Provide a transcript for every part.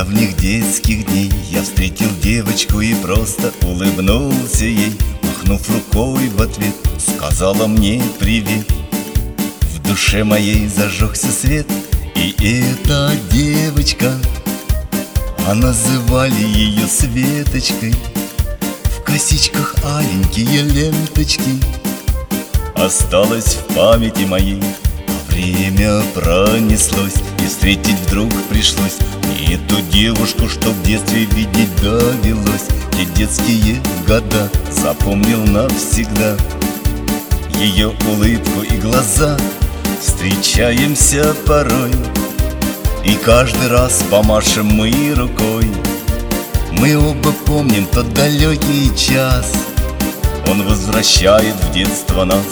давних детских дней я встретил девочку и просто улыбнулся ей. Махнув рукой в ответ, сказала мне привет. В душе моей зажегся свет, и эта девочка, а называли ее Светочкой. В косичках аленькие ленточки осталось в памяти моей. А время пронеслось, и встретить вдруг пришлось не эту девушку, что в детстве видеть довелось. Те детские года запомнил навсегда, ее улыбку и глаза. Встречаемся порой, и каждый раз помашем мы рукой. Мы оба помним тот далекий час, он возвращает в детство нас.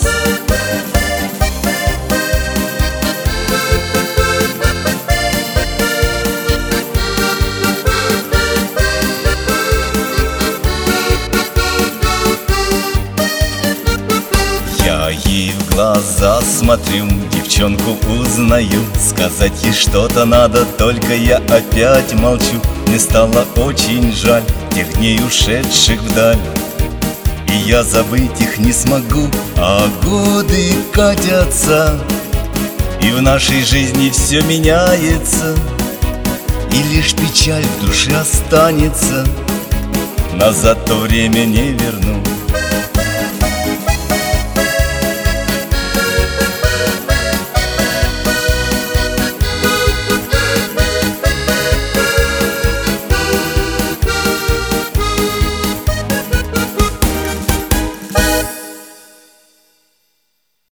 Я ей в глаза смотрю, девчонку узнаю. Сказать ей что-то надо, только я опять молчу. Мне стало очень жаль тех дней, ушедших вдаль, и я забыть их не смогу. А годы катятся, и в нашей жизни все меняется, и лишь печаль в душе останется. Назад то время не вернуть.